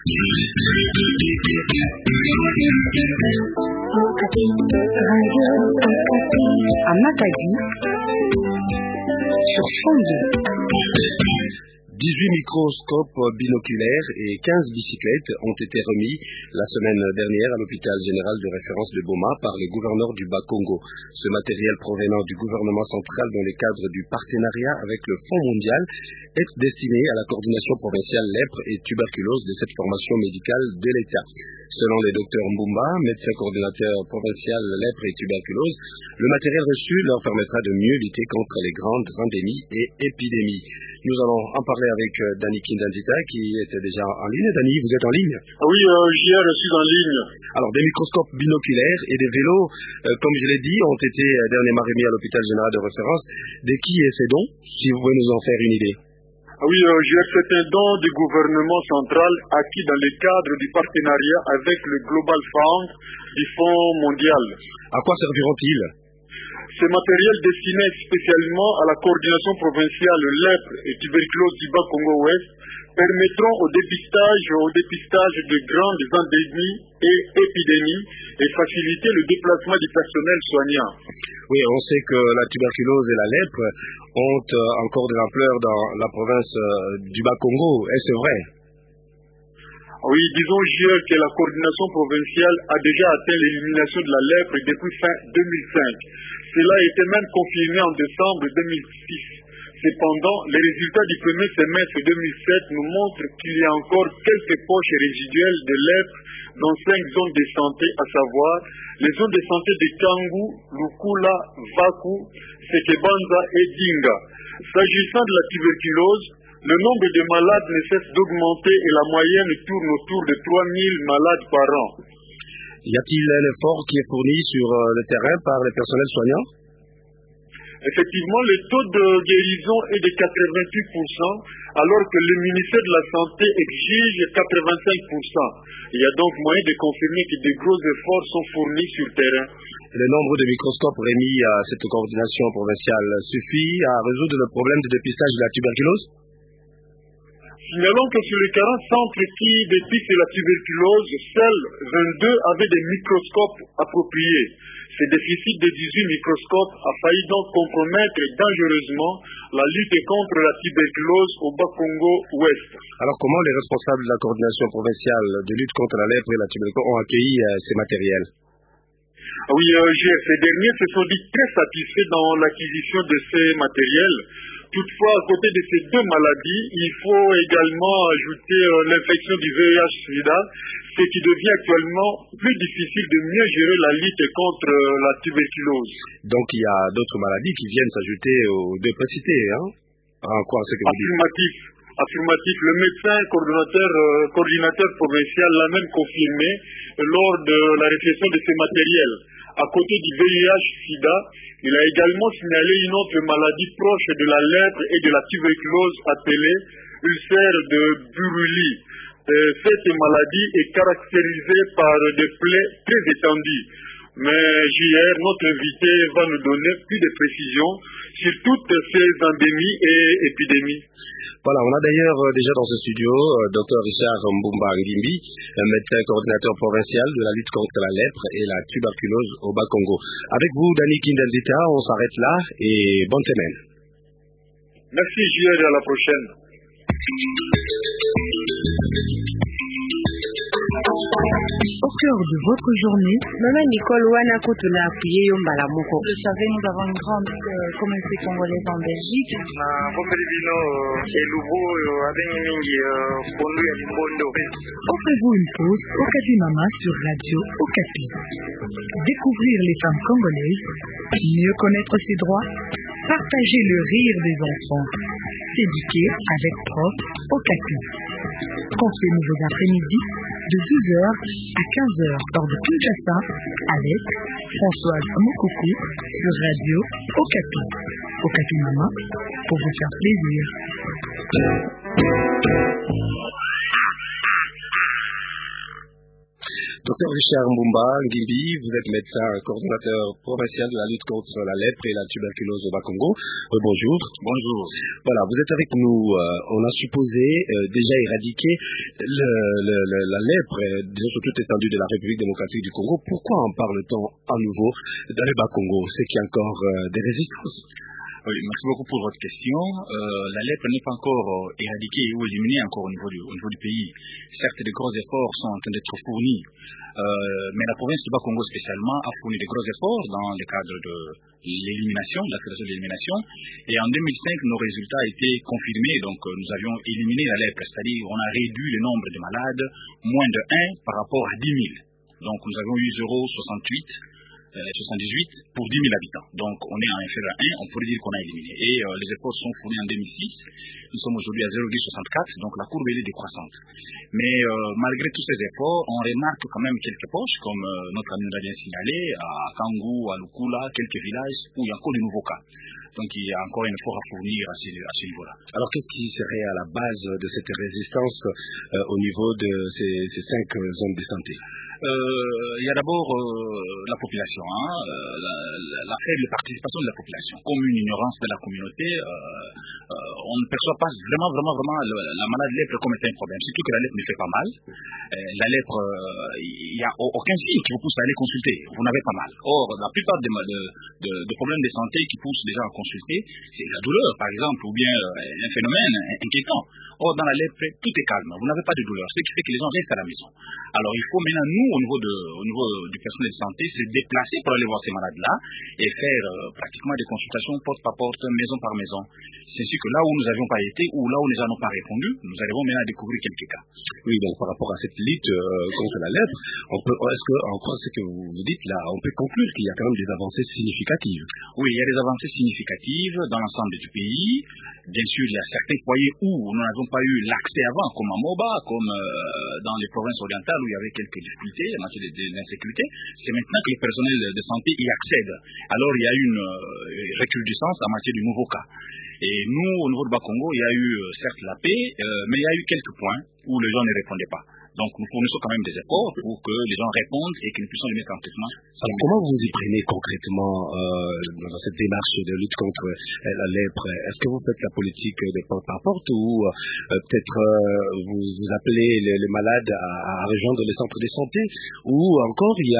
À Matadi, sur Fondé. 18 microscopes binoculaires et 15 bicyclettes ont été remis la semaine dernière à l'hôpital général de référence de Boma par le gouverneur du Bas-Congo. Ce matériel provenant du gouvernement central dans le cadre du partenariat avec le Fonds mondial est destiné à la coordination provinciale lèpre et tuberculose de cette formation médicale de l'État. Selon le docteur Mbumba, médecin coordinateur provincial lèpre et tuberculose, le matériel reçu leur permettra de mieux lutter contre les grandes endémies et épidémies. Nous allons en parler avec Dani Kindandita qui était déjà en ligne. Dani, vous êtes en ligne? Oui, JR, je suis en ligne. Alors, des microscopes binoculaires et des vélos, comme je l'ai dit, ont été dernièrement remis à l'hôpital général de référence. De qui est ces dons? Si vous pouvez nous en faire une idée. Oui, JR, c'est un don du gouvernement central acquis dans le cadre du partenariat avec le Global Fund du Fonds mondial. À quoi serviront-ils? Ce matériel destiné spécialement à la coordination provinciale lèpre et tuberculose du Bas-Congo-Ouest permettront au dépistage de grandes endémies et épidémies et faciliter le déplacement du personnel soignant. Oui, on sait que la tuberculose et la lèpre ont encore de l'ampleur dans la province du Bas-Congo. Est-ce vrai? Oui, disons JR que la coordination provinciale a déjà atteint l'élimination de la lèpre depuis fin 2005. Cela a été même confirmé en décembre 2006. Cependant, les résultats du premier semestre 2007 nous montrent qu'il y a encore quelques poches résiduelles de lèpre dans 5 zones de santé, à savoir les zones de santé de Kangu, Lukula, Vaku, Sekebanza et Dinga. S'agissant de la tuberculose, le nombre de malades ne cesse d'augmenter et la moyenne tourne autour de 3000 malades par an. Y a-t-il un effort qui est fourni sur le terrain par les personnels soignants? Effectivement, le taux de guérison est de 88%, alors que le ministère de la Santé exige 85%. Il y a donc moyen de confirmer que de gros efforts sont fournis sur le terrain. Le nombre de microscopes remis à cette coordination provinciale suffit à résoudre le problème de dépistage de la tuberculose? Signalons que sur les 40 centres qui dépistent la tuberculose, seuls 22 avaient des microscopes appropriés. Ce déficit de 18 microscopes a failli donc compromettre dangereusement la lutte contre la tuberculose au Bas-Congo Ouest. Alors comment les responsables de la coordination provinciale de lutte contre la lèpre et la tuberculose ont accueilli ces matériels? Oui, ces derniers se sont dit très satisfaits dans l'acquisition de ces matériels. Toutefois, à côté de ces deux maladies, il faut également ajouter l'infection du VIH-Sida, ce qui devient actuellement plus difficile de mieux gérer la lutte contre la tuberculose. Donc il y a d'autres maladies qui viennent s'ajouter aux deux précités, hein? En quoi c'est que vous dites? Affirmatif. Le médecin coordinateur provincial l'a même confirmé lors de la réflexion de ces matériels. À côté du VIH-Sida, il a également signalé une autre maladie proche de la lèpre et de la tuberculose appelée ulcère de Buruli. Cette maladie est caractérisée par des plaies très étendues. Mais JR, notre invité, va nous donner plus de précisions sur toutes ces endémies et épidémies. Voilà, on a d'ailleurs déjà dans ce studio Dr Richard Mbumba Ngimbi, médecin coordinateur provincial de la lutte contre la lèpre et la tuberculose au Bas-Congo. Avec vous, Dani Kindandita, on s'arrête là et bonne semaine. Merci JR et à la prochaine. Au cœur de votre journée, Maman Nicole Wana Kotuna appuyé Yombala Moko. Vous savez, nous avons une grande communauté congolaise en Belgique. Offrez-vous une pause Okapi Mama sur Radio Okapi. Découvrir les femmes congolaises, mieux connaître ses droits, partager le rire des enfants, s'éduquer avec Prof Okapi. Conseillez vos après-midi de 12h à 15h hors de Kinshasa avec Françoise Mokoko sur Radio Okapi. Okapi Mama pour vous faire plaisir. Docteur Richard Mbumba Ngimbi, vous êtes médecin coordinateur provincial de la lutte contre la lèpre et la tuberculose au Bas-Congo. Bonjour. Bonjour. Voilà, vous êtes avec nous. On a supposé déjà éradiquer la lèpre, disons sur toute l'étendue de la République démocratique du Congo. Pourquoi en parle-t-on à nouveau dans le Bas-Congo? C'est qu'il y a encore des résistances. Oui, merci beaucoup pour votre question. La lèpre n'est pas encore éradiquée ou éliminée encore au niveau du pays. Certes, de gros efforts sont en train d'être fournis, mais la province du Bas-Congo spécialement a fourni de gros efforts dans le cadre de l'élimination, de la fédération de l'élimination. Et en 2005, nos résultats étaient confirmés. Donc, nous avions éliminé la lèpre, c'est-à-dire on a réduit le nombre de malades moins de 1 par rapport à 10 000. Donc, nous avions eu 78 pour 10 000 habitants. Donc, on est en inférieur à 1, on pourrait dire qu'on a éliminé. Et les efforts sont fournis en 2006. Nous sommes aujourd'hui à 0,64, donc la courbe est décroissante. Mais malgré tous ces efforts, on remarque quand même quelques poches, comme notre ami nous a bien signalé, à Kangou, à Lukula, quelques villages où il y a encore de nouveaux cas. Donc, il y a encore un effort à fournir à ce niveau-là. Alors, qu'est-ce qui serait à la base de cette résistance au niveau de ces 5 zones de santé? Il y a d'abord la population, la faible participation de la population. Comme une ignorance de la communauté, on ne perçoit pas vraiment la maladie lèpre comme étant un problème. Surtout que la lèpre ne fait pas mal. La lèpre, il n'y a aucun signe qui vous pousse à aller consulter. Vous n'avez pas mal. Or, la plupart des problèmes de santé qui poussent les gens à consulter, c'est la douleur, par exemple, ou bien un phénomène inquiétant. Or, dans la lèpre, tout est calme. Vous n'avez pas de douleur. Ce qui fait que les gens restent à la maison. Alors, il faut maintenant, nous, au niveau du personnel de santé, se déplacer pour aller voir ces malades-là et faire pratiquement des consultations porte par porte, maison par maison. C'est ainsi que là où nous n'avions pas été, ou là où les gens n'ont pas répondu, nous arrivons maintenant à découvrir quelques cas. Oui, donc par rapport à cette lutte contre la lèpre, est-ce que, en quoi ce que vous dites là, on peut conclure qu'il y a quand même des avancées significatives? Oui, il y a des avancées significatives dans l'ensemble du pays. Bien sûr, il y a certains foyers où nous n'avons pas eu l'accès avant, comme à Moba, comme dans les provinces orientales où il y avait quelques difficultés en matière de l'insécurité. C'est maintenant que les personnels de santé y accèdent. Alors, il y a une recrudescence en matière de nouveaux cas. Et nous, au niveau de Bas-Congo, il y a eu certes la paix, mais il y a eu quelques points où les gens ne répondaient pas. Donc, nous fournissons quand même des efforts pour que les gens répondent et que nous puissions les mettre en traitement. Alors, comment vous y prenez concrètement dans cette démarche de lutte contre la lèpre? Est-ce que vous faites la politique de porte à porte ou peut-être vous appelez les malades à rejoindre les centres de santé, ou encore il y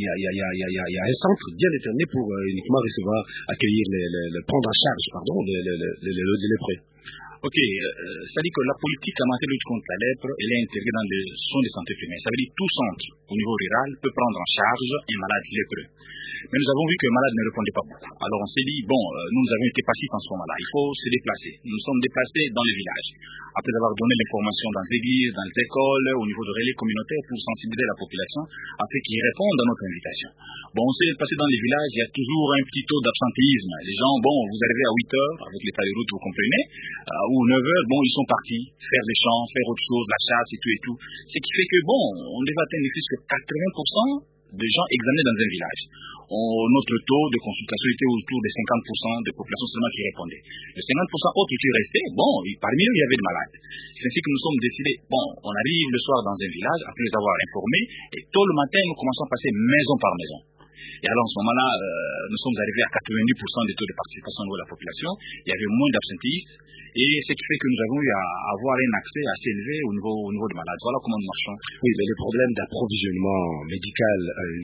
a un centre bien déterminé pour uniquement accueillir, prendre en charge, les lépreux? Ok, ça dit que la politique en matière de lutte contre la lèpre, elle est intégrée dans les soins de santé primaire. Ça veut dire que tout centre au niveau rural peut prendre en charge un malade lépreux. Mais nous avons vu que le malade ne répondait pas beaucoup. Alors on s'est dit, nous avons été passifs en ce moment-là, il faut se déplacer. Nous nous sommes déplacés dans les villages. Après avoir donné l'information dans les églises, dans les écoles, au niveau de relais communautaires pour sensibiliser la population afin qu'ils répondent à notre invitation. On s'est déplacé dans les villages, il y a toujours un petit taux d'absentéisme. Les gens, vous arrivez à 8 heures avec l'état de route, vous comprenez, ou 9 heures, ils sont partis faire des champs, faire autre chose, la chasse et tout. Ce qui fait que, on devait atteindre plus que 80% de gens examinés dans un village. Notre taux de consultation était autour de 50% de population seulement qui répondait. Les 50% autres qui restaient, parmi eux, il y avait des malades. C'est ainsi que nous sommes décidés, on arrive le soir dans un village, après les avoir informés, et tôt le matin, nous commençons à passer maison par maison. Et alors, en ce moment-là, nous sommes arrivés à 90% des taux de participation au niveau de la population. Il y avait moins d'absentéistes. Et ce qui fait que nous avons eu à avoir un accès assez élevé au niveau des malades. Voilà comment nous marchons. Oui, mais le problème d'approvisionnement médical,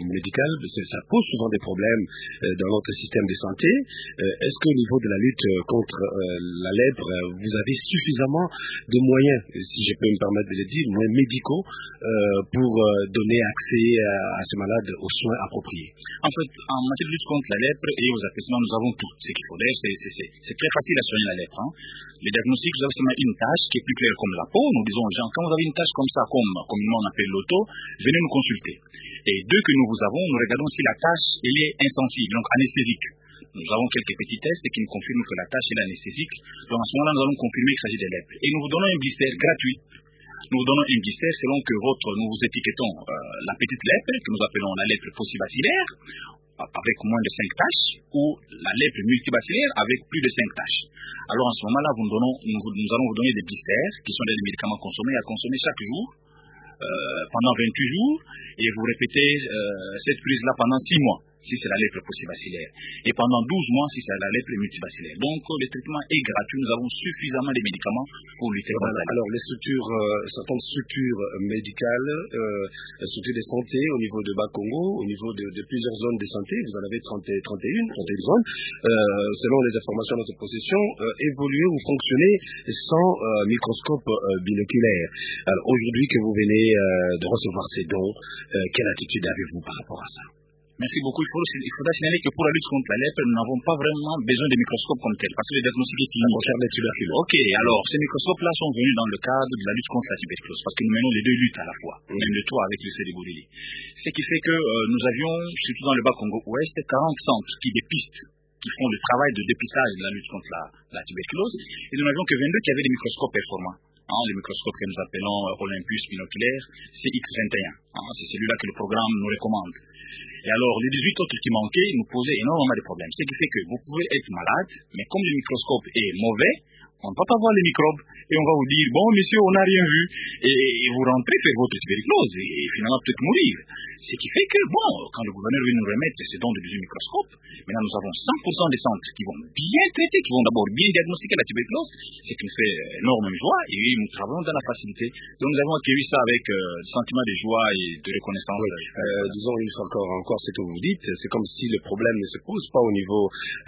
ça pose souvent des problèmes dans notre système de santé. Est-ce qu'au niveau de la lutte contre la lèpre, vous avez suffisamment de moyens, si je peux me permettre de le dire, moyens médicaux pour donner accès à ces malades aux soins appropriés? En fait, en matière de lutte contre la lèpre et aux affaissements, nous avons tout. Ce qu'il faut dire, c'est très facile à soigner la lèpre. Les diagnostics, vous avez seulement une tâche qui est plus claire comme la peau. Nous disons aux gens, quand vous avez une tâche comme ça, comme communément on appelle l'auto, venez nous consulter. Et dès que nous vous avons, nous regardons si la tâche elle est insensible, donc anesthésique. Nous avons quelques petits tests qui nous confirment que la tâche est anesthésique. Donc à ce moment-là, nous allons confirmer qu'il s'agit de lèpre. Et nous vous donnons un blister gratuit. Nous vous donnons un blister selon que nous vous étiquetons la petite lèpre, que nous appelons la lèpre possibacillaire, avec moins de 5 taches, ou la lèpre multibacillaire avec plus de 5 taches. Alors en ce moment-là, nous allons vous donner des blisters, qui sont des médicaments consommés à consommer chaque jour, pendant 28 jours et vous répétez cette prise-là pendant 6 mois. Si c'est la lèpre possibacillaire, et pendant 12 mois si c'est la lèpre multibacillaire. Donc le traitement est gratuit, nous avons suffisamment de médicaments pour lutter contre la lèpre. Alors les structures, certaines structures médicales, structures de santé au niveau de Bas-Congo, au niveau de plusieurs zones de santé, vous en avez 31 zones, selon les informations de notre possession, évoluer ou fonctionner sans microscope binoculaire. Alors aujourd'hui que vous venez de recevoir ces dons, quelle attitude avez-vous par rapport à ça? Merci beaucoup. Il faudra signaler que pour la lutte contre la lèpre, nous n'avons pas vraiment besoin de microscopes comme tel, parce que le diagnostic est fini. Concerne les tuberculoses. Ok, alors ces microscopes-là sont venus dans le cadre de la lutte contre la tuberculose, parce que nous menons les deux luttes à la fois, même le trois avec le Sédégourili. Ce qui fait que nous avions, surtout dans le Bas-Congo Ouest, 40 centres qui dépistent, qui font le travail de dépistage de la lutte contre la tuberculose, et nous n'avions que 22 qui avaient des microscopes performants. Le microscope que nous appelons Olympus binoculaire, CX21. C'est celui-là que le programme nous recommande. Et alors, les 18 autres qui manquaient nous posaient énormément de problèmes. Ce qui fait que vous pouvez être malade, mais comme le microscope est mauvais, on ne va pas voir les microbes et on va vous dire, bon, monsieur, on n'a rien vu. Et vous rentrez faire votre tuberculose et finalement peut-être mourir. Ce qui fait que, bon, quand le gouverneur veut nous remettre ces dons de 18 microscopes, maintenant nous avons 100% des centres qui vont bien traiter, qui vont d'abord bien diagnostiquer la tuberculose, ce qui nous fait énorme joie et nous travaillons dans la facilité. Donc nous avons accueilli ça avec sentiment de joie et de reconnaissance. Oui. Disons une fois encore ce que vous dites, c'est comme si le problème ne se pose pas au niveau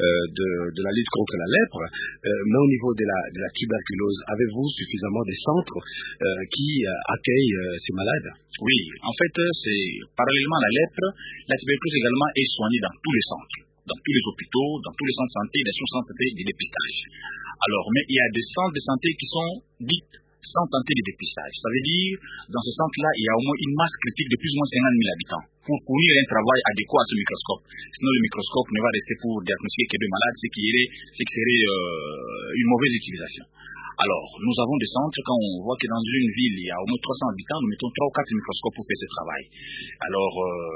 de la lutte contre la lèpre, mais au niveau de la tuberculose. Avez-vous suffisamment de centres qui accueillent ces malades? Oui, en fait, c'est parallèlement à la lèpre, la tuberculose également est soignée dans tous les centres, dans tous les hôpitaux, dans tous les centres de santé, dans tous les centres de dépistage. Alors, mais il y a des centres de santé qui sont dites sans tenter de dépistage. Ça veut dire, dans ce centre-là, il y a au moins une masse critique de plus ou moins 50 000 habitants pour fournir un travail adéquat à ce microscope. Sinon, le microscope ne va rester pour diagnostiquer que deux malades, ce qui serait une mauvaise utilisation. Alors, nous avons des centres, quand on voit que dans une ville, il y a au moins 300 habitants, nous mettons 3 ou 4 microscopes pour faire ce travail. Alors,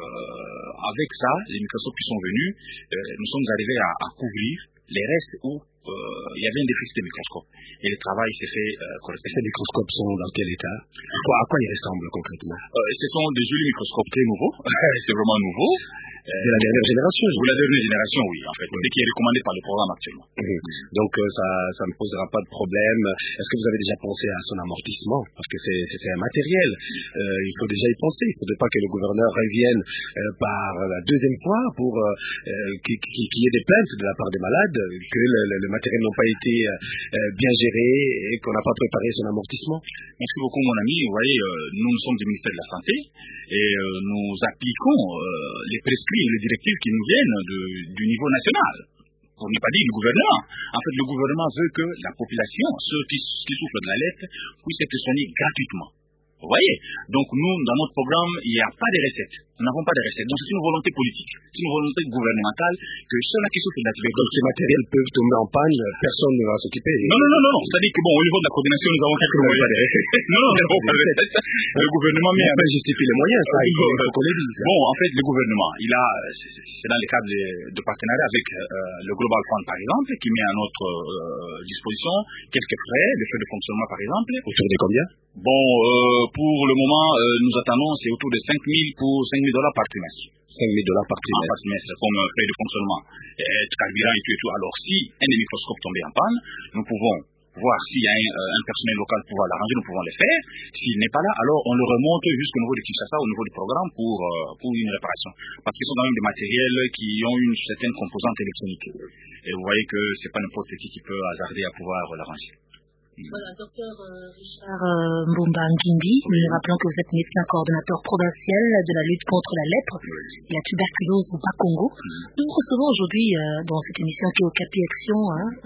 avec ça, les microscopes qui sont venus, nous sommes arrivés à couvrir les restes où il y avait un déficit de microscopes. Et le travail s'est fait correctement. Ces microscopes sont dans quel état? À quoi ils ressemblent concrètement? Ce sont des jolis microscopes très nouveaux. C'est vraiment nouveau. De la dernière génération. De la dernière génération, oui, en fait. Ce qui est recommandé par le programme actuellement. Donc, ça ne posera pas de problème. Est-ce que vous avez déjà pensé à son amortissement? Parce que c'est un matériel. Il faut déjà y penser. Il ne faudrait pas que le gouverneur revienne par la deuxième fois pour qu'il y ait des plaintes de la part des malades, que le matériel n'a pas été bien géré et qu'on n'a pas préparé son amortissement. Merci beaucoup, mon ami. Vous voyez, nous sommes du ministère de la Santé et nous appliquons les prescriptions et les directives qui nous viennent du niveau national. Pour ne pas dire du gouvernement. En fait, le gouvernement veut que la population, ceux qui souffrent de la lèpre, puissent être soignés gratuitement. Vous voyez? Donc nous, dans notre programme, il n'y a pas de recettes. Nous n'avons pas de recettes. Donc c'est une volonté politique. C'est une volonté gouvernementale que ceux-là qui souffrent de la tuberculose... Donc ces matériels peuvent tomber en panne, personne ne va s'occuper. Non. C'est-à-dire que bon, au niveau de la coordination, nous avons quelques moyens. Non, nous n'avons pas de recettes. Le gouvernement... Mais on justifie les moyens, ça, il faut qu'on les dise. Bon, en fait, le gouvernement, c'est dans le cadre de partenariat avec le Global Fund, par exemple, qui met à notre disposition quelques frais, les frais de fonctionnement, par exemple. Autour de combien? Bon, pour le moment, nous attendons, c'est autour de $5 000 par trimestre. $5 000 par trimestre. Par trimestre, comme frais de fonctionnement, carburant et tout. Alors, si un des microscopes tombait en panne, nous pouvons voir s'il y a un personnel local pour l'arranger, nous pouvons le faire. S'il n'est pas là, alors on le remonte jusqu'au niveau de Kinshasa, au niveau du programme pour une réparation. Parce qu'ils sont quand même des matériels qui ont une certaine composante électronique. Et vous voyez que c'est pas n'importe qui peut hasarder à pouvoir l'arranger. Voilà, docteur Richard Mbumba Ngimbi, nous rappelons que vous êtes médecin coordonnateur provincial de la lutte contre la lèpre et la tuberculose au Bas-Congo. Nous vous recevons aujourd'hui dans cette émission qui est au Capi Action.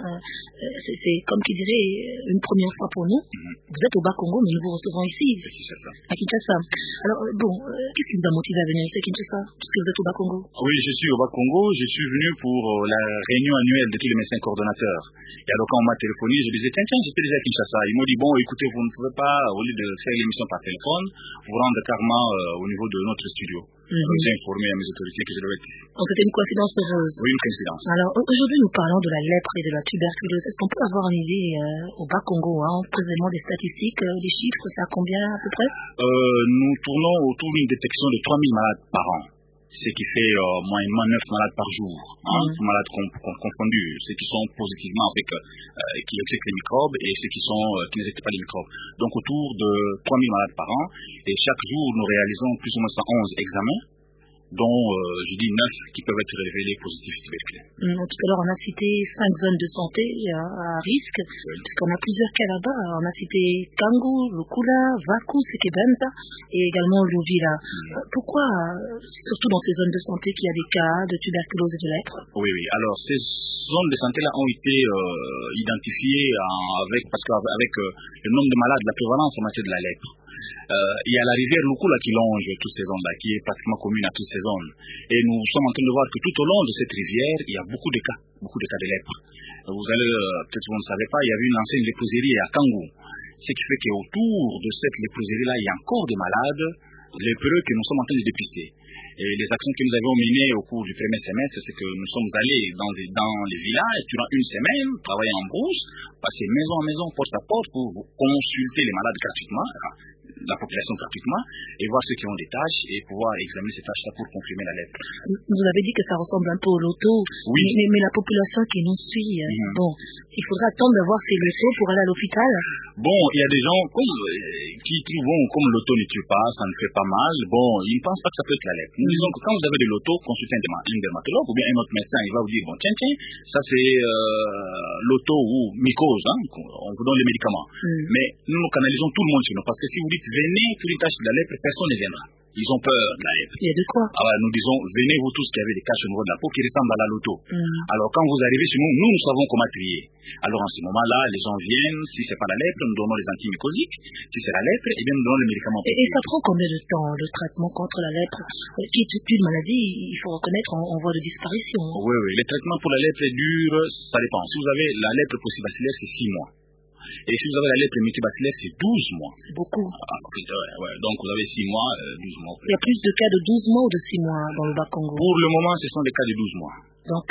C'est comme qui dirait une première fois pour nous. Vous êtes au Bas-Congo, mais nous vous recevons ici, à Kinshasa. Alors, qu'est-ce qui vous a motivé à venir ici à Kinshasa, puisque vous êtes au Bas-Congo? Oui, je suis au Bas-Congo. Je suis venu pour la réunion annuelle de tous les médecins coordonnateurs. Et alors, quand on m'a téléphoné, je disais, tiens, j'étais déjà à Kinshasa. Ils m'ont dit, bon, écoutez, vous ne pouvez pas, au lieu de faire l'émission par téléphone, vous rendre carrément au niveau de notre studio. J'ai informé à mes autorités que je devais être ici. Donc c'était une coïncidence heureuse. Oui, une coïncidence. Alors aujourd'hui nous parlons de la lèpre et de la tuberculose. Est-ce qu'on peut avoir une idée au Bas-Congo, précisément des statistiques, des chiffres, c'est à combien à peu près? Nous tournons autour d'une détection de 3000 malades par an. Ce qui fait moyennement 9 malades par jour, malades confondus, ceux qui sont positivement avec, qui exécutent les microbes et ceux qui n'exécutent pas les microbes. Donc autour de 3000 malades par an, et chaque jour nous réalisons plus ou moins 111 examens, dont je dis 9 qui peuvent être révélés positifs tuberculeux. Tout à l'heure on a cité 5 zones de santé à risque, puisqu'on a plusieurs cas là-bas. On a cité Kangu, Lukula, Vaku, Sekebenta et également Louvila. Pourquoi, surtout dans ces zones de santé, qu'il y a des cas de tuberculose et de lèpre? Oui. Alors ces zones de santé-là ont été identifiées avec le nombre de malades, la prévalence en matière de la lèpre. Il y a la rivière Lukula qui longe toutes ces zones-là, qui est pratiquement commune à toutes ces zones. Et nous sommes en train de voir que tout au long de cette rivière, il y a beaucoup de cas de lèpre. Vous allez, peut-être vous ne savez pas, il y avait une ancienne léproserie à Kangu. Ce qui fait qu'autour de cette léproserie-là, il y a encore des malades lépreux que nous sommes en train de dépister. Et les actions que nous avons menées au cours du premier semestre, c'est que nous sommes allés dans les villages durant une semaine, travailler en brousse, passer maison à maison, porte à porte, pour consulter les malades gratuitement, la population gratuitement, et voir ceux qui ont des tâches et pouvoir examiner ces tâches-là pour confirmer la lèpre. Vous avez dit que ça ressemble un peu au loto, oui. mais la population qui nous suit, bon, il faudra attendre d'avoir ces lotos pour aller à l'hôpital. Bon, il y a des gens qui trouvent, comme l'auto ne tue pas, ça ne fait pas mal, bon, ils ne pensent pas que ça peut être la lèpre. Nous disons que quand vous avez de l'auto, consultez un dermatologue ou bien un autre médecin, il va vous dire, bon, tiens, ça c'est l'auto ou mycose, on vous donne les médicaments. Mais nous canalisons tout le monde chez nous, parce que si vous dites, venez pour une tâche de la lèpre, personne ne viendra. Ils ont peur de la lèpre. Il y a de quoi? Nous disons, venez vous tous qui avez des taches au niveau de la peau qui ressemblent à la loto. Alors quand vous arrivez chez nous, nous savons comment trier. Alors en ce moment-là, les gens viennent, si c'est pas la lèpre, nous donnons les antimycosiques. Si c'est la lèpre, eh bien nous donnons les médicaments. Et ça prend combien de temps, le traitement contre la lèpre, qui est une maladie, il faut reconnaître, en voie de disparition? Oui, les traitements pour la lèpre durent, ça dépend. Si vous avez la lèpre possibacillaire, c'est 6 mois. Et si vous avez la lèpre multibacillaire, c'est 12 mois. C'est beaucoup. Donc vous avez 6 mois, 12 mois. Il y a plus de cas de 12 mois ou de 6 mois dans le Bas-Congo? Pour le moment, ce sont des cas de 12 mois. Donc,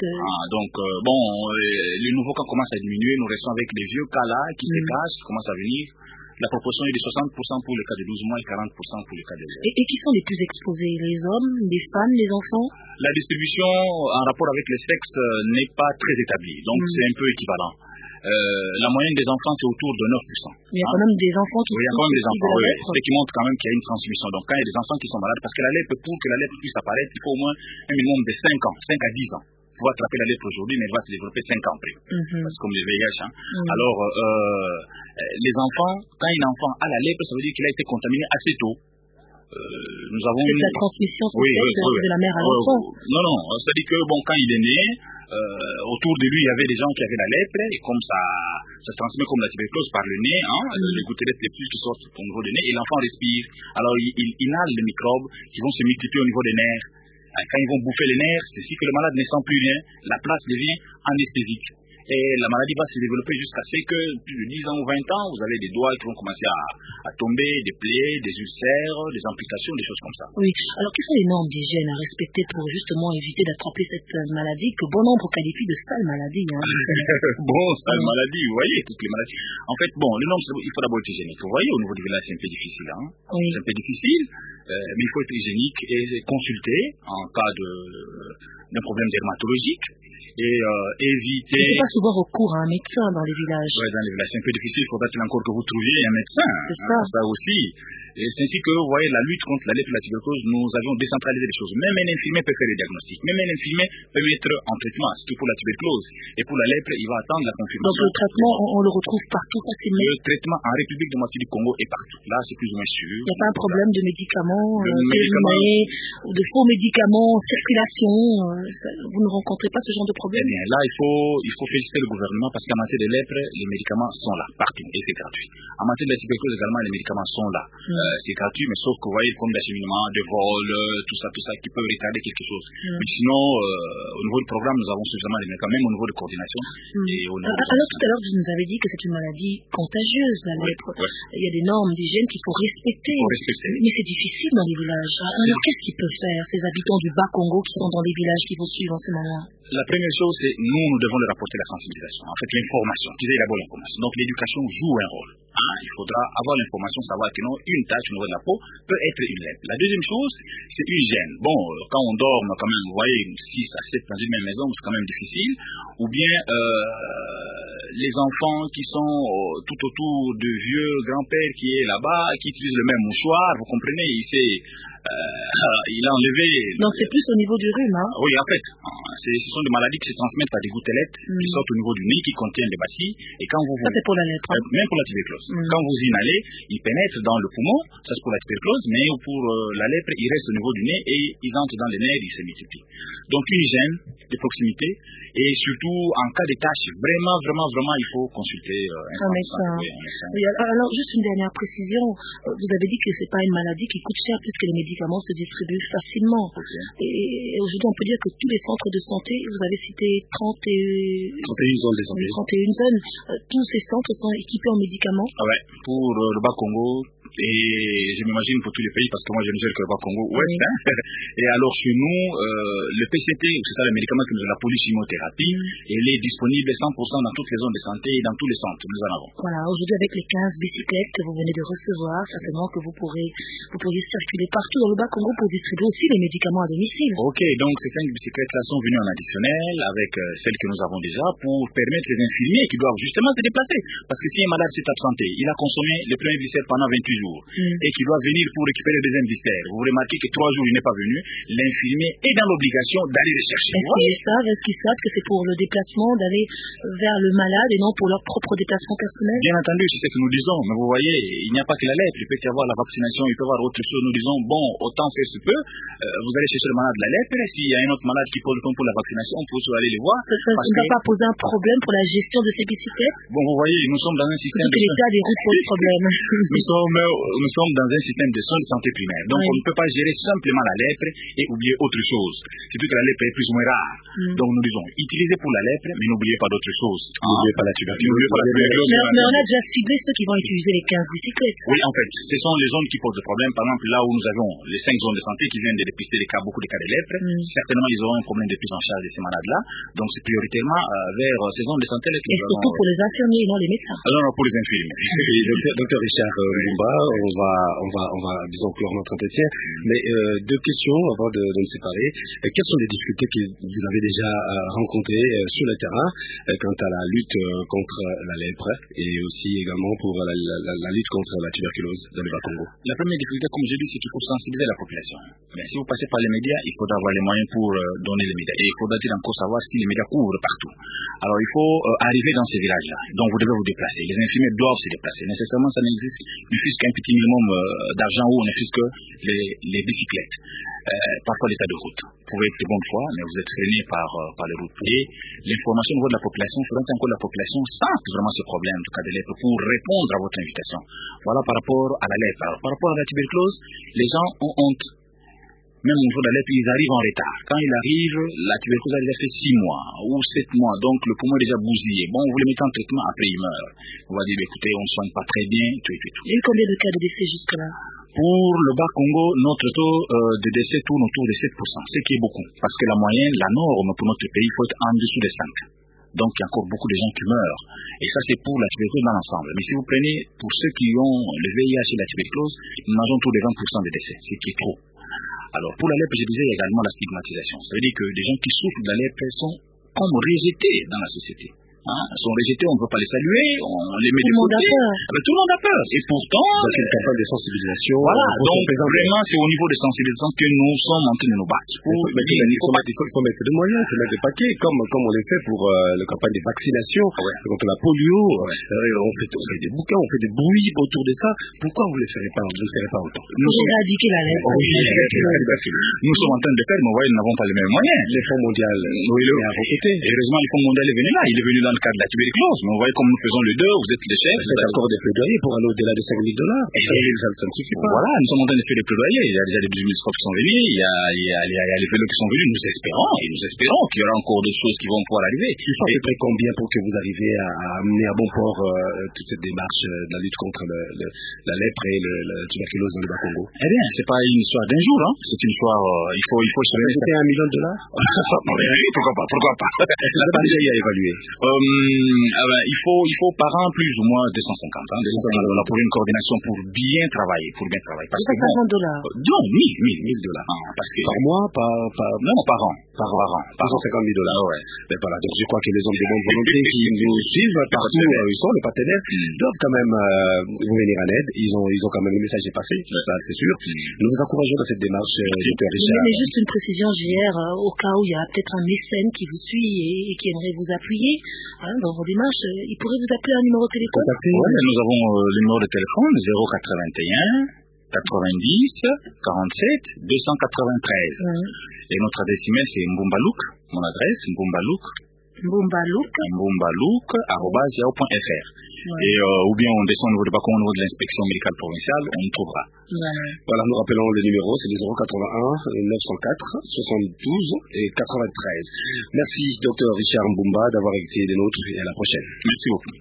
les nouveaux cas commencent à diminuer. Nous restons avec les vieux cas là qui se cachent, qui commencent à venir. La proportion est de 60% pour les cas de 12 mois et 40% pour les cas de lèpre. Et qui sont les plus exposés? Les hommes, les femmes, les enfants? La distribution en rapport avec les sexes n'est pas très établie. Donc c'est un peu équivalent. La moyenne des enfants, c'est autour de 9%. Il y a quand même des enfants qui il y a quand même des enfants, ce qui montre quand même qu'il y a une transmission. Donc quand il y a des enfants qui sont malades, parce que la lèpre, pour que la lèpre puisse apparaître, il faut au moins un minimum de 5 ans, 5 à 10 ans. Vous pouvez attraper la lèpre aujourd'hui, mais elle va se développer 5 ans après. C'est comme le VIH. Alors, les enfants, quand un enfant a la lèpre, ça veut dire qu'il a été contaminé assez tôt. Nous avons c'est la transmission de la mère à l'enfant. Non, c'est-à-dire que quand il est né, autour de lui il y avait des gens qui avaient la lèpre, et comme ça se transmet comme la tuberculose par le nez, les gouttelettes les plus qui sortent au niveau du nez, et l'enfant respire. Alors il inhale les microbes qui vont se multiplier au niveau des nerfs. Quand ils vont bouffer les nerfs, c'est si que le malade ne sent plus rien, la place devient anesthésique. Et la maladie va se développer jusqu'à ce que, plus de 10 ans ou 20 ans, vous avez des doigts qui vont commencer à tomber, des plaies, des ulcères, des amputations, des choses comme ça. Oui. Alors, quelles sont les normes d'hygiène à respecter pour justement éviter d'attraper cette maladie que bon nombre qualifient de sale maladie? Sale maladie, vous voyez, toutes les maladies. En fait, les normes, il faut d'abord être hygiénique. Vous voyez, au niveau du village, c'est un peu difficile. Oui. C'est un peu difficile, mais il faut être hygiénique et consulter en cas d'un problème dermatologique. Et éviter... Il ne faut pas souvent recours à un médecin dans les villages. Oui, dans les villages, c'est un peu difficile. Il faudra encore que vous trouviez un médecin. C'est ça. Ça aussi. Et c'est ainsi que, vous voyez, la lutte contre la lèpre et la tuberculose, nous avions décentralisé les choses. Même un infirmier peut faire le diagnostic. Même un infirmier peut mettre en traitement, surtout pour la tuberculose. Et pour la lèpre, il va attendre la confirmation. Donc le traitement, on le retrouve partout facilement? Le traitement en République démocratique du Congo est partout. Là, c'est plus ou moins sûr. Il n'y a pas un problème de médicaments, de faux médicaments, circulation. Vous ne rencontrez pas ce genre de problème? Eh bien, là, il faut féliciter le gouvernement parce qu'en matière de lèpre, les médicaments sont là, partout, et c'est gratuit. En matière de la tuberculose également, les médicaments sont là. c'est gratuit, mais sauf que vous voyez le problème d'acheminement, de vol, tout ça qui peut retarder quelque chose. Mais sinon, au niveau du programme, nous avons suffisamment de médicaments, même au niveau de coordination. Et au niveau alors tout à l'heure, vous nous avez dit que c'est une maladie contagieuse, la lèpre. Il y a des normes d'hygiène qu'il faut respecter. Mais c'est difficile dans les villages. Alors qu'est-ce qu'ils peuvent faire, ces habitants du Bas-Congo qui sont dans les villages qui vous suivent en ce moment? La première chose, c'est nous devons leur apporter la sensibilisation. En fait, l'information. Qu'ils aient d'abord l'information. Donc l'éducation joue un rôle. Il faudra avoir l'information, savoir que non, une tache au niveau de la peau peut être une lèpre. La deuxième chose, c'est l'hygiène. Bon, quand on dort, quand même, vous voyez, 6 à 7 dans une même maison, c'est quand même difficile. Ou bien les enfants qui sont tout autour de vieux grand-père qui est là-bas, qui utilisent le même mouchoir, vous comprenez, il a enlevé... Donc c'est plus au niveau du rhume, hein? Oui, en fait, ce sont des maladies qui se transmettent par des gouttelettes qui sortent au niveau du nez, qui contiennent des bacilles. Et quand vous... Ça c'est pour la lèpre. Même pour la tuberculose. Quand vous inhalez, il pénètre dans le poumon, ça c'est pour la tuberculose, mais pour la lèpre, il reste au niveau du nez et ils entrent dans les nerfs, ils se multiplient. Donc une hygiène de proximité et surtout en cas de tâche, vraiment, il faut consulter un médecin. Oui, alors juste une dernière précision, vous avez dit que c'est pas une maladie qui coûte cher puisque les médicaments se distribuent facilement. Et aujourd'hui, on peut dire que tous les centres de santé, vous avez cité 31 zones de santé. 31 zones, tous ces centres sont équipés en médicaments. Pour le Bas-Congo, et je m'imagine pour tous les pays, parce que moi je ne gère que le Bas-Congo ouest. Et alors chez nous, le PCT, c'est ça le médicament que nous avons, la polychimiothérapie, elle est disponible 100% dans toutes les zones de santé et dans tous les centres, nous en avons. Voilà, aujourd'hui avec les 15 bicyclettes que vous venez de recevoir, certainement que vous pourriez circuler partout dans le Bas-Congo pour distribuer aussi les médicaments à domicile. Ok, donc ces 5 bicyclettes-là sont venues en additionnel avec celles que nous avons déjà pour permettre les infirmiers qui doivent justement se déplacer. Parce que si un malade s'est absenté, il a consommé le premier viscère pendant 28 jours, et qui doit venir pour récupérer le deuxième viscère. Vous remarquez que 3 jours il n'est pas venu, l'infirmier est dans l'obligation d'aller le chercher. Est-ce qu'ils savent que c'est pour le déplacement, d'aller vers le malade et non pour leur propre déplacement personnel? Bien entendu, c'est ce que nous disons, mais vous voyez, il n'y a pas que la lèpre, il peut y avoir la vaccination, il peut y avoir autre chose. Nous disons, bon, autant faire ce peu, vous allez chercher le malade de la lèpre, s'il y a un autre malade qui pose le compte pour la vaccination, on peut aller les voir. Ça ne va pas poser un problème pour la gestion de ces bicyclettes? Bon, vous voyez, nous sommes dans un système de l'état des routes pose problème. Nous sommes dans un système de soins de santé primaire. Donc, on ne peut pas gérer simplement la lèpre et oublier autre chose. Surtout que la lèpre est plus ou moins rare. Donc, nous disons, utilisez pour la lèpre, mais n'oubliez pas d'autres choses. N'oubliez pas la tuberculose. Mais on a déjà ciblé ceux qui vont utiliser les 15 bicyclettes. Oui, en fait, ce sont les zones qui posent des problèmes. Par exemple, là où nous avons les 5 zones de santé qui viennent de dépister beaucoup de cas de lèpre, certainement, ils auront un problème de prise en charge de ces malades-là. Donc, c'est prioritairement vers ces zones de santé. Et surtout pour les infirmiers et non les médecins. Non, pour les infirmiers. Docteur Richard Mbumba, on va disons clore notre entretien, mais 2 questions avant de nous séparer. Quelles sont les difficultés que vous avez déjà rencontrées sur le terrain quant à la lutte contre la lèpre et aussi également pour la lutte contre la tuberculose dans le Bas-Congo? La première difficulté, comme je dis, c'est qu'il faut sensibiliser la population. Mais si vous passez par les médias, il faudra avoir les moyens pour donner les médias. Et il faudra encore savoir si les médias couvrent partout. Alors il faut arriver dans ces villages-là. Donc vous devez vous déplacer. Les infirmiers doivent se déplacer. Nécessairement, ça n'existe qu'un petit minimum d'argent ou on ne fixe que les bicyclettes. Parfois l'état de route. Vous pouvez être de bonne foi, mais vous êtes freiné par les routes. Et l'information au niveau de la population, il faudra encore la population sente vraiment ce problème du cas de lèpre pour répondre à votre invitation. Voilà par rapport à la lèpre. Alors, par rapport à la tuberculose, les gens ont honte. Même au niveau de la lèpre, ils arrivent en retard. Quand ils arrivent, la tuberculose a déjà fait 6 mois ou 7 mois, donc le poumon est déjà bousillé. Bon, vous le mettez en traitement, après il meurt. On va dire, écoutez, on ne soigne pas très bien, tout. Il y a eu combien de cas de décès jusque-là? Pour le Bas-Congo, notre taux de décès tourne autour de 7%, ce qui est beaucoup. Parce que la moyenne, la norme pour notre pays, il faut être en dessous de 5. Donc il y a encore beaucoup de gens qui meurent. Et ça c'est pour la tuberculose dans l'ensemble. Mais si vous prenez pour ceux qui ont le VIH et la tuberculose, nous avons autour de 20% de décès, ce qui est trop. Alors pour la lèpre, je disais également la stigmatisation. Ça veut dire que des gens qui souffrent de la lèpre sont comme rejetés dans la société. Sont rejetés, on ne peut pas les saluer, on les met de côté. Tout le monde a peur. Et pourtant... Donc une campagne de sensibilisation. Voilà, donc vraiment c'est au niveau de sensibilisation que nous sommes en train de nous battre. Il faut mettre des moyens, il faut mettre des paquets, comme on le fait pour la campagne de vaccination contre la polio. On fait des bouquins, on fait des bruits autour de ça. Pourquoi vous ne le ferez pas autant? Pour éradiquer la lèpre. Nous sommes en train de le faire, mais nous n'avons pas les mêmes moyens. Les fonds mondiaux, à vos côtés. Heureusement, le fonds mondial est venu là, il est venu dans le cas de la tuberculose. Mais vous voyez comme nous faisons le deux, vous êtes les chefs. Vous faites encore des plaidoyers pour aller au-delà de $5 000. Ça ne suffit pas. Voilà, nous sommes en train de faire des plaidoyers. Il y a déjà des ministres qui sont venus, il y a les vélos qui sont venus. Nous espérons qu'il y aura encore d'autres choses qui vont pouvoir arriver. Il faut à peu près combien pour que vous arriviez à amener à bon port toute cette démarche de la lutte contre la lèpre et la tuberculose dans le Bas-Congo? Eh bien, c'est pas une histoire d'un jour, hein. C'est une histoire, il faut se mettre. C'était $1 million? Oui, pourquoi pas. La budget y a évalué. Il faut par an plus ou moins 250, pour une coordination pour bien travailler. Parce que $250. Non, $1,000. Parce que par mois, non, par an. Par an. $250 000. Ouais. Ben voilà, donc je crois que les hommes de bonne volonté qui nous suivent partout où ils sont, les partenaires, doivent quand même vous venir en aide. Ils ont quand même le message est passé, ça c'est sûr. Nous vous encourageons dans cette démarche, Dr. Richard. Mais juste une précision, JR, au cas où il y a peut-être un mécène qui vous suit et qui aimerait vous appuyer dans vos démarches, il pourrait vous appeler à un numéro de téléphone. Oui, nous avons le numéro de téléphone 081 90 47 293. Et notre adresse email c'est Mbombalouk, mon adresse Mbombalouk@yahoo.fr. Et ou bien on descend au niveau de Bacon, au niveau de l'inspection médicale provinciale, on nous trouvera. Voilà, nous rappelons le numéro, c'est le 081 904 72 et 93. Merci Dr Richard Mbumba d'avoir été des nôtres et à la prochaine. Merci beaucoup.